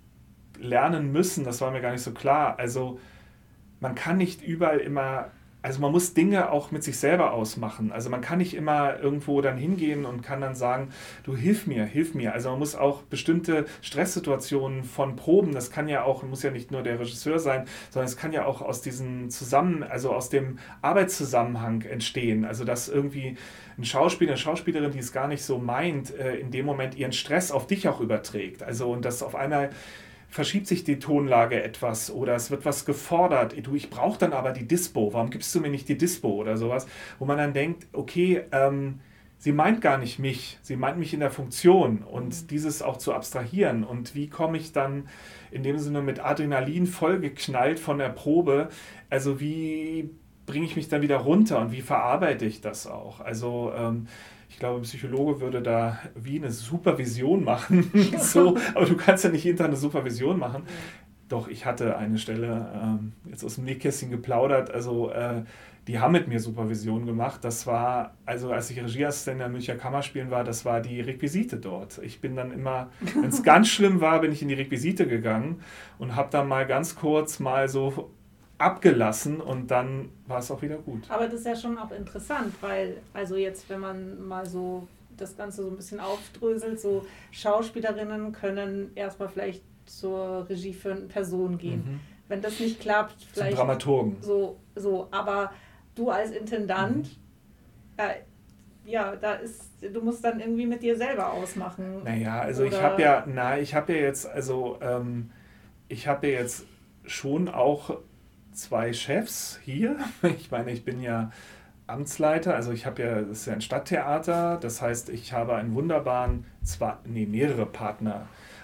lernen müssen. Das war mir gar nicht so klar. Also man kann nicht überall immer, also man muss Dinge auch mit sich selber ausmachen. Also man kann nicht immer irgendwo dann hingehen und kann dann sagen, du hilf mir, hilf mir. Also man muss auch bestimmte Stresssituationen von Proben, das kann ja auch, muss ja nicht nur der Regisseur sein, sondern es kann ja auch aus diesem Zusammen, also aus dem Arbeitszusammenhang entstehen. Also dass irgendwie ein Schauspieler, eine Schauspielerin, die es gar nicht so meint, in dem Moment ihren Stress auf dich auch überträgt. Also und dass auf einmal verschiebt sich die Tonlage etwas oder es wird was gefordert. Du, ich brauche dann aber die Dispo. Warum gibst du mir nicht die Dispo oder sowas? Wo man dann denkt, okay, ähm, sie meint gar nicht mich. Sie meint mich in der Funktion und dieses auch zu abstrahieren. Und wie komme ich dann in dem Sinne mit Adrenalin vollgeknallt von der Probe? Also wie bringe ich mich dann wieder runter und wie verarbeite ich das auch? Also ähm, ich glaube, ein Psychologe würde da wie eine Supervision machen, so, aber du kannst ja nicht jeden Tag eine Supervision machen. Ja. Doch, ich hatte eine Stelle, ähm, jetzt aus dem Nähkästchen geplaudert, also äh, die haben mit mir Supervision gemacht. Das war, also als ich Regieassistent in der Münchner Kammerspielen war, das war die Requisite dort. Ich bin dann immer, wenn es ganz schlimm war, bin ich in die Requisite gegangen und habe dann mal ganz kurz mal so abgelassen und dann war es auch wieder gut. Aber das ist ja schon auch interessant, weil also jetzt, wenn man mal so das Ganze so ein bisschen aufdröselt, so Schauspielerinnen können erstmal vielleicht zur Regie für eine Person gehen. Mhm. Wenn das nicht klappt, vielleicht zum Dramaturgen. So, so, aber du als Intendant, mhm. äh, ja, da ist, du musst dann irgendwie mit dir selber ausmachen. Naja, also oder ich habe ja, na, ich habe ja jetzt, also ähm, ich habe ja jetzt schon auch zwei Chefs hier. Ich meine, ich bin ja Amtsleiter, also ich habe ja, das ist ja ein Stadttheater, das heißt, ich habe einen wunderbaren, zwar, nee, mehrere Partner,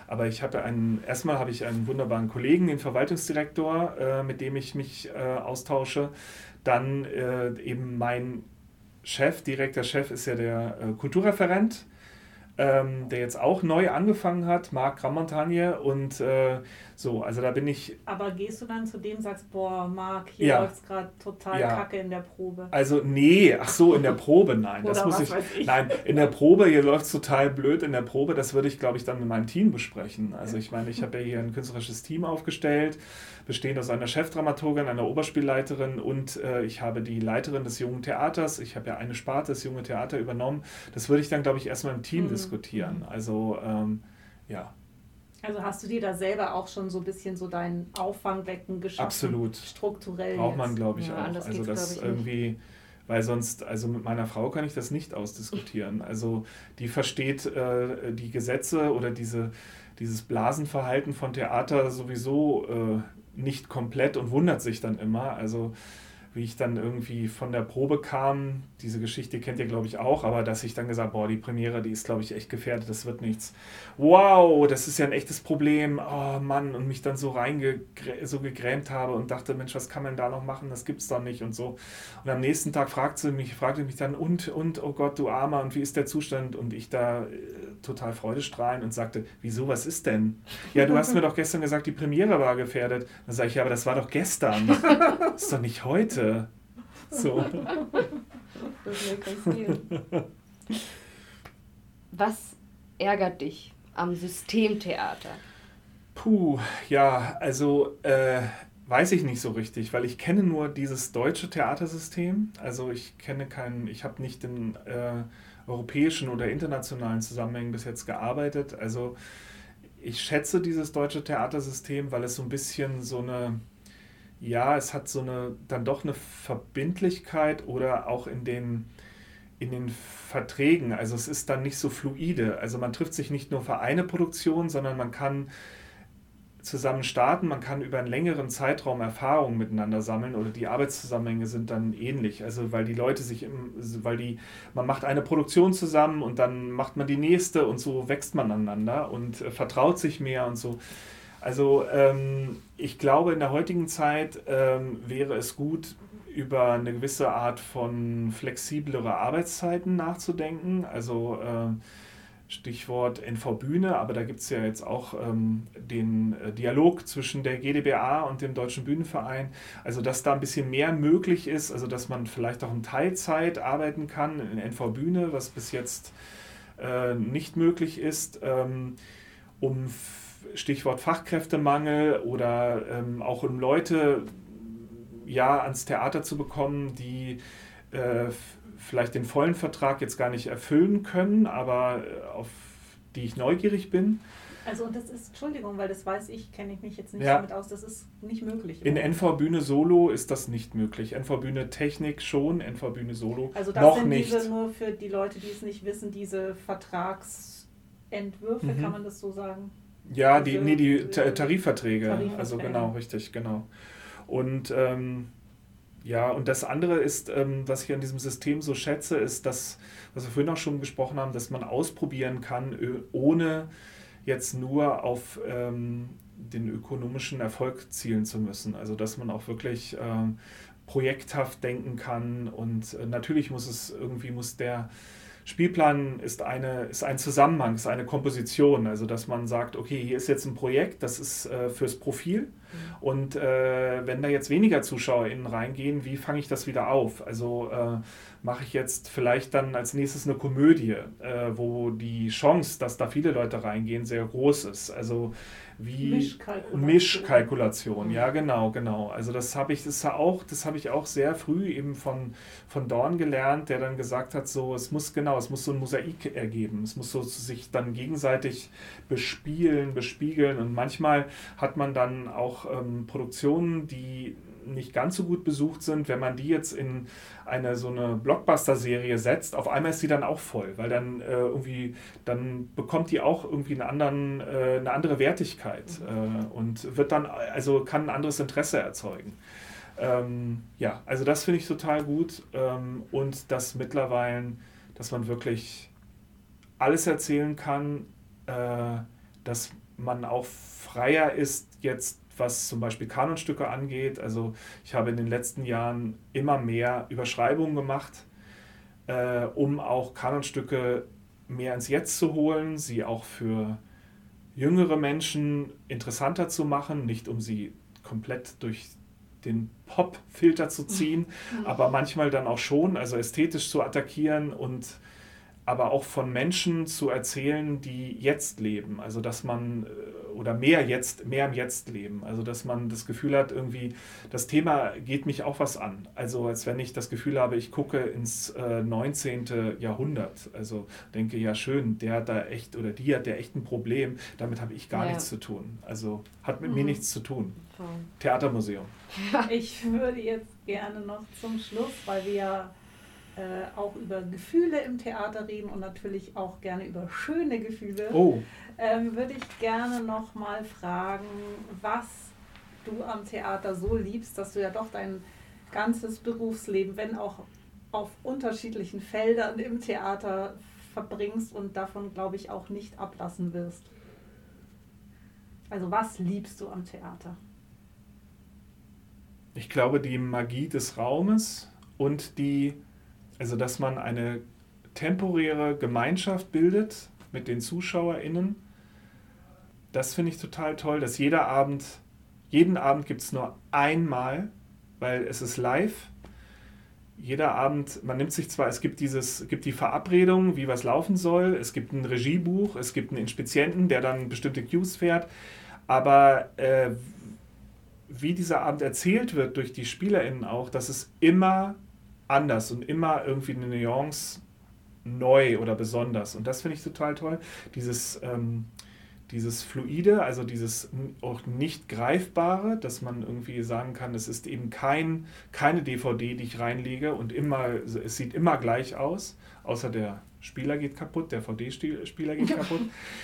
Aber ich habe einen, erstmal habe ich einen wunderbaren Kollegen, den Verwaltungsdirektor, äh, mit dem ich mich äh, austausche. Dann äh, eben mein Chef, direkter Chef ist ja der äh, Kulturreferent, ähm, der jetzt auch neu angefangen hat, Marc Grammontagne. Und äh, so, also da bin ich... Aber gehst du dann zu dem und sagst, boah, Marc, hier Ja. läuft es gerade total Ja. kacke in der Probe. Also nee, ach so, in der Probe, nein. Das Oder muss was ich, weiß ich. Nein, in der Probe, hier läuft es total blöd in der Probe, das würde ich, glaube ich, dann mit meinem Team besprechen. Also ich meine, ich habe ja hier ein künstlerisches Team aufgestellt, bestehend aus einer Chefdramaturgin, einer Oberspielleiterin und äh, ich habe die Leiterin des Jungen Theaters. Ich habe ja eine Sparte, das Junge Theater, übernommen. Das würde ich dann, glaube ich, erstmal im Team Mhm. diskutieren. Also, ähm, ja. Also hast du dir da selber auch schon so ein bisschen so dein Auffangbecken geschaffen? Absolut. Strukturell Braucht man, jetzt. glaube ich, Ja, auch. anders Also geht's, das glaub ich, nicht. irgendwie, weil sonst, also mit meiner Frau kann ich das nicht ausdiskutieren. Also die versteht äh, die Gesetze oder diese, dieses Blasenverhalten von Theater sowieso äh, nicht komplett und wundert sich dann immer. Also wie ich dann irgendwie von der Probe kam, diese Geschichte kennt ihr, glaube ich, auch, aber dass ich dann gesagt, boah, die Premiere, die ist, glaube ich, echt gefährdet, das wird nichts. Wow, das ist ja ein echtes Problem, oh Mann, und mich dann so reinge so gegrämt habe und dachte, Mensch, was kann man da noch machen, das gibt's doch nicht und so. Und am nächsten Tag fragte sie mich, fragte mich dann, und, und, oh Gott, du Armer, und wie ist der Zustand? Und ich da äh, total freudestrahlend und sagte, wieso, was ist denn? Ja, du hast mir doch gestern gesagt, die Premiere war gefährdet. Dann sage ich, ja, aber das war doch gestern, das ist doch nicht heute. So. Das will passieren. Was ärgert dich am Systemtheater? Puh, ja, also äh, weiß ich nicht so richtig, weil ich kenne nur dieses deutsche Theatersystem. Also ich kenne keinen, ich habe nicht in äh, europäischen oder internationalen Zusammenhängen bis jetzt gearbeitet. Also ich schätze dieses deutsche Theatersystem, weil es so ein bisschen so eine, ja, es hat so eine, dann doch eine Verbindlichkeit oder auch in den, in den Verträgen. Also es ist dann nicht so fluide. Also man trifft sich nicht nur für eine Produktion, sondern man kann zusammen starten, man kann über einen längeren Zeitraum Erfahrungen miteinander sammeln oder die Arbeitszusammenhänge sind dann ähnlich. Also weil die Leute sich, im, weil die, man macht eine Produktion zusammen und dann macht man die nächste und so wächst man aneinander und äh, vertraut sich mehr und so. Also ähm, ich glaube, in der heutigen Zeit ähm, wäre es gut, über eine gewisse Art von flexiblere Arbeitszeiten nachzudenken. Also äh, Stichwort N V-Bühne, aber da gibt es ja jetzt auch ähm, den äh, Dialog zwischen der G d B A und dem Deutschen Bühnenverein. Also dass da ein bisschen mehr möglich ist, also dass man vielleicht auch in Teilzeit arbeiten kann in N V-Bühne, was bis jetzt äh, nicht möglich ist, ähm, um Stichwort Fachkräftemangel oder ähm, auch um Leute ja, ans Theater zu bekommen, die äh, vielleicht den vollen Vertrag jetzt gar nicht erfüllen können, aber äh, auf die ich neugierig bin. Also und das ist, Entschuldigung, weil das weiß ich, kenne ich mich jetzt nicht Ja. damit aus, das ist nicht möglich. In N V-Bühne Solo ist das nicht möglich. N V-Bühne Technik schon, N V-Bühne Solo Also das noch sind nicht. diese, nur für die Leute, die es nicht wissen, diese Vertragsentwürfe, Mhm. kann man das so sagen? Ja, die, diese- nee, die diese Ta- Tarifverträge. Tarifverträge. Also genau, richtig, genau. Und ähm, ja, und das andere ist, ähm, was ich an diesem System so schätze, ist, dass, was wir vorhin auch schon gesprochen haben, dass man ausprobieren kann, ö- ohne jetzt nur auf ähm, den ökonomischen Erfolg zielen zu müssen. Also dass man auch wirklich ähm, projekthaft denken kann und äh, natürlich muss es irgendwie, muss der Spielplan ist, eine, ist ein Zusammenhang, ist eine Komposition, also dass man sagt, okay, hier ist jetzt ein Projekt, das ist äh, fürs Profil und äh, wenn da jetzt weniger ZuschauerInnen reingehen, wie fange ich das wieder auf? Also äh, mache ich jetzt vielleicht dann als nächstes eine Komödie, äh, wo die Chance, dass da viele Leute reingehen, sehr groß ist. Also wie Mischkalkulation. Mischkalkulation, ja genau, genau. Also das habe ich, das auch, das habe ich auch sehr früh eben von, von Dorn gelernt, der dann gesagt hat, so es muss genau, es muss so ein Mosaik ergeben, es muss so sich dann gegenseitig bespielen, bespiegeln und manchmal hat man dann auch ähm, Produktionen, die nicht ganz so gut besucht sind, wenn man die jetzt in eine so eine Blockbuster-Serie setzt, auf einmal ist die dann auch voll, weil dann äh, irgendwie, dann bekommt die auch irgendwie einen anderen, äh, eine andere Wertigkeit äh, und wird dann, also kann ein anderes Interesse erzeugen. Ähm, ja, also das finde ich total gut ähm, und dass mittlerweile, dass man wirklich alles erzählen kann, äh, dass man auch freier ist jetzt, was zum Beispiel Kanonstücke angeht. Also ich habe in den letzten Jahren immer mehr Überschreibungen gemacht, äh, um auch Kanonstücke mehr ins Jetzt zu holen, sie auch für jüngere Menschen interessanter zu machen, nicht um sie komplett durch den Pop-Filter zu ziehen, mhm. aber manchmal dann auch schon, also ästhetisch zu attackieren und aber auch von Menschen zu erzählen, die jetzt leben. Also dass man, oder mehr jetzt, mehr im Jetzt leben. Also dass man das Gefühl hat, irgendwie, das Thema geht mich auch was an. Also als wenn ich das Gefühl habe, ich gucke ins äh, neunzehnten Jahrhundert. Also denke, ja schön, der hat da echt, oder die hat ja echt ein Problem, damit habe ich gar ja. nichts zu tun. Also hat mit mhm. mir nichts zu tun. Voll. Theatermuseum. Ich würde jetzt gerne noch zum Schluss, weil wir ja auch über Gefühle im Theater reden und natürlich auch gerne über schöne Gefühle, oh. ähm, würde ich gerne noch mal fragen, was du am Theater so liebst, dass du ja doch dein ganzes Berufsleben, wenn auch auf unterschiedlichen Feldern im Theater verbringst und davon, glaube ich, auch nicht ablassen wirst. Also was liebst du am Theater? Ich glaube, die Magie des Raumes und die Also, dass man eine temporäre Gemeinschaft bildet mit den ZuschauerInnen, das finde ich total toll, dass jeder Abend, jeden Abend gibt es nur einmal, weil es ist live. Jeder Abend, man nimmt sich zwar, es gibt dieses, gibt die Verabredung, wie was laufen soll, es gibt ein Regiebuch, es gibt einen Inspizienten, der dann bestimmte Cues fährt, aber äh, wie dieser Abend erzählt wird durch die SpielerInnen auch, das ist immer anders und immer irgendwie eine Nuance neu oder besonders. Und das finde ich total toll. Dieses, ähm, dieses Fluide, also dieses auch nicht Greifbare, dass man irgendwie sagen kann, es ist eben kein, keine D V D, die ich reinlege und immer, es sieht immer gleich aus, außer der Spieler geht kaputt, der V D-Spieler geht kaputt.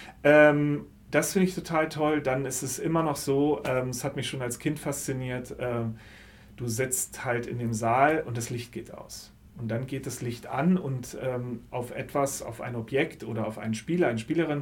ähm, das finde ich total toll. Dann ist es immer noch so, ähm, es hat mich schon als Kind fasziniert, ähm, du sitzt halt in dem Saal und das Licht geht aus. Und dann geht das Licht an und ähm, auf etwas, auf ein Objekt oder auf einen Spieler, eine Spielerin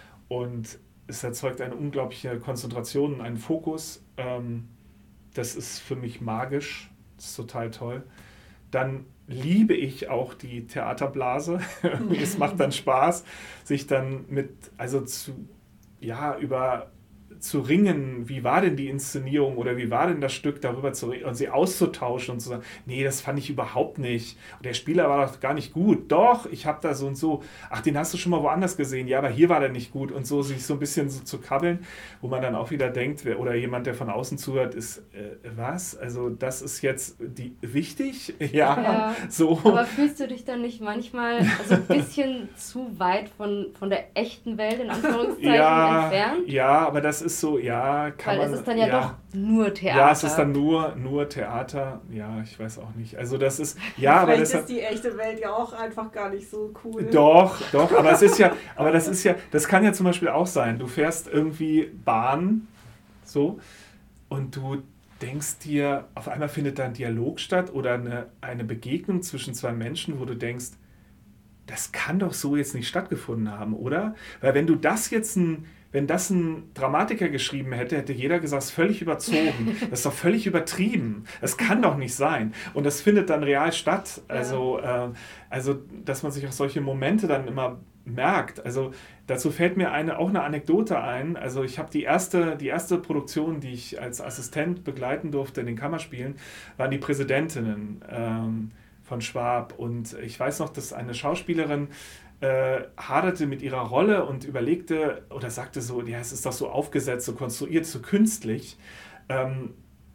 und es erzeugt eine unglaubliche Konzentration und einen Fokus. Ähm, das ist für mich magisch, das ist total toll. Dann liebe ich auch die Theaterblase. Es macht dann Spaß, sich dann mit, also zu, ja, über zu ringen, wie war denn die Inszenierung oder wie war denn das Stück, darüber zu reden und sie auszutauschen und zu sagen, nee, das fand ich überhaupt nicht. Und der Spieler war doch gar nicht gut. Doch, ich habe da so und so, ach, den hast du schon mal woanders gesehen, ja, aber hier war der nicht gut und so sich so ein bisschen so zu krabbeln, wo man dann auch wieder denkt, wer, oder jemand, der von außen zuhört, ist, äh, was? Also das ist jetzt die, wichtig? Ja, ja, so. Aber fühlst du dich dann nicht manchmal also ein bisschen zu weit von, von der echten Welt in Anführungszeichen ja, entfernt? Ja, aber das ist so, ja, kann Weil man... es ist dann ja, ja doch nur Theater. Ja, es ist dann nur, nur Theater. Ja, ich weiß auch nicht. Also das ist... Ja, aber das ist die echte Welt ja auch einfach gar nicht so cool. Doch, doch, aber es ist ja... Aber das ist ja... Das kann ja zum Beispiel auch sein. Du fährst irgendwie Bahn, so, und du denkst dir, auf einmal findet da ein Dialog statt oder eine, eine Begegnung zwischen zwei Menschen, wo du denkst, das kann doch so jetzt nicht stattgefunden haben, oder? Weil wenn du das jetzt ein... Wenn das ein Dramatiker geschrieben hätte, hätte jeder gesagt, es ist völlig überzogen. Das ist doch völlig übertrieben. Das kann doch nicht sein. Und das findet dann real statt. Also, ja. äh, also dass man sich auch solche Momente dann immer merkt. Also dazu fällt mir eine, auch eine Anekdote ein. Also ich habe die erste, die erste Produktion, die ich als Assistent begleiten durfte in den Kammerspielen, waren die Präsidentinnen ähm, von Schwab. Und ich weiß noch, dass eine Schauspielerin Äh, haderte mit ihrer Rolle und überlegte oder sagte so, ja, es ist doch so aufgesetzt, so konstruiert, so künstlich. Ähm,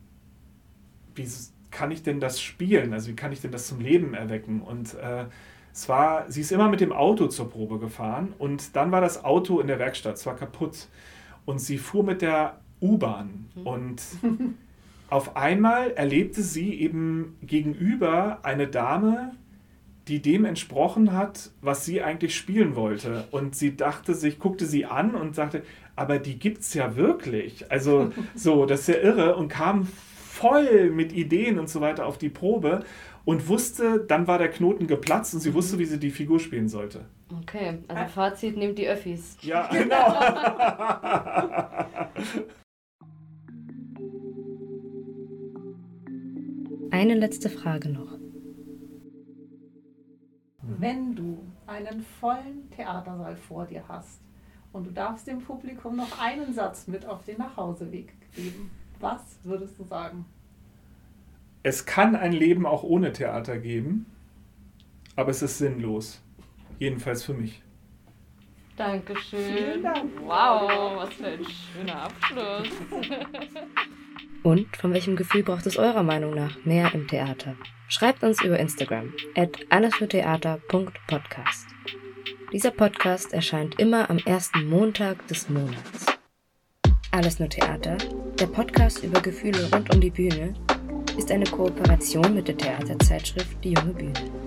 wie kann ich denn das spielen? Also wie kann ich denn das zum Leben erwecken? Und äh, es war, sie ist immer mit dem Auto zur Probe gefahren und dann war das Auto in der Werkstatt, es war kaputt. Und sie fuhr mit der U-Bahn mhm. und auf einmal erlebte sie eben gegenüber eine Dame, die dem entsprochen hat, was sie eigentlich spielen wollte. Und sie dachte sich, guckte sie an und sagte, aber die gibt's ja wirklich. Also so, das ist ja irre und kam voll mit Ideen und so weiter auf die Probe. und wusste, dann war der Knoten geplatzt und sie wusste, wie sie die Figur spielen sollte. Okay, also Fazit, nehmt die Öffis. Ja, genau. Eine letzte Frage noch. Wenn du einen vollen Theatersaal vor dir hast und du darfst dem Publikum noch einen Satz mit auf den Nachhauseweg geben, was würdest du sagen? Es kann ein Leben auch ohne Theater geben, aber es ist sinnlos. Jedenfalls für mich. Dankeschön. Vielen Dank. Wow, was für ein schöner Abschluss. Und von welchem Gefühl braucht es eurer Meinung nach mehr im Theater? Schreibt uns über Instagram at allesnurtheater punkt podcast. Dieser Podcast erscheint immer am ersten Montag des Monats. Alles nur Theater, der Podcast über Gefühle rund um die Bühne, ist eine Kooperation mit der Theaterzeitschrift Die Junge Bühne.